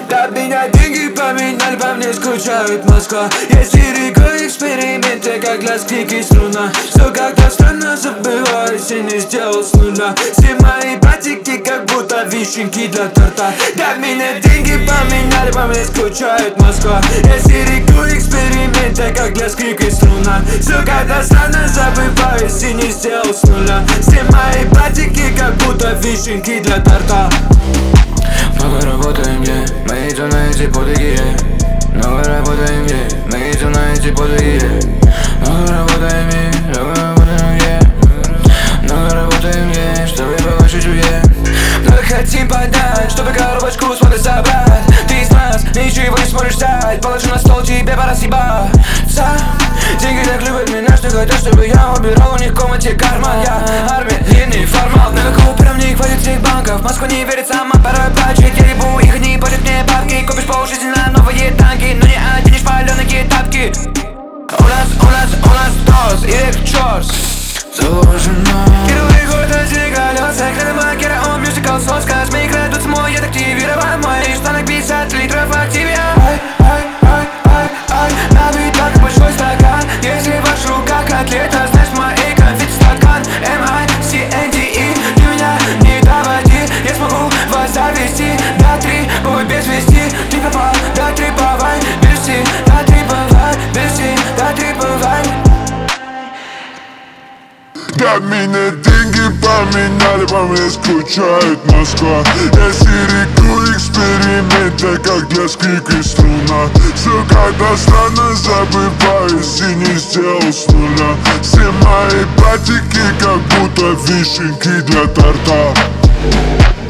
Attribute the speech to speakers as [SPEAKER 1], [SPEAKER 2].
[SPEAKER 1] Да меня деньги поменяли, по мне скучает Москва. Есть лирика, эксперименты, как для скрипки струна. Все как-то странно забываюсь и не сделал с нуля. Все мои братики, как будто вишенки для торта. Да меня деньги поменяли, по мне скучает Москва. Есть лирика, эксперименты, как для скрипки струна. Все как-то странно забываюсь и не сделал с нуля. Все мои братики, как будто вишенки для торта.
[SPEAKER 2] Много работаем, мы идем на эти подвиги. Много работаем, мы идем на эти подвиги. Много работаем, много работаем, чтобы повыше чуе. Много хотим подать, чтобы коробочку с водой собрать. Ты из нас ничего не сможешь дать. Положу на стол, тебе пора съебаться. Деньги так любят меня, что хотят, чтобы я убирал у них в комнате карман. Я армия, длинный формат. На какого прям не хватит всех банков. В Москву не верит сама, порой плачет. Я ебу их, не платят мне бабки. Купишь полжизни на новые танки, но не оденешь паленые тапки. У нас дос, и чёрт заложено. Первый год один колес, закрыты блокеры, он мюзикл сос. Космик радует мой, я активирован. Мой штанок 50 литров активия. На битах большой стакан. Если в ваших руках котлета, знаешь мои конфеты стакан. MICNDE, ты меня не доводи. Я смогу вас завести до 3, бой без вести. Ты попал до 3 бывай, берси, до 3 бывай, берси, до 3 бывай.
[SPEAKER 3] Да меня деньги поменяли, по мне скучает Москва. Я сирику эксперименты, как для скрипки струна. Все как-то странно забываюсь и не сделал с нуля. Все мои братики, как будто вишенки для торта.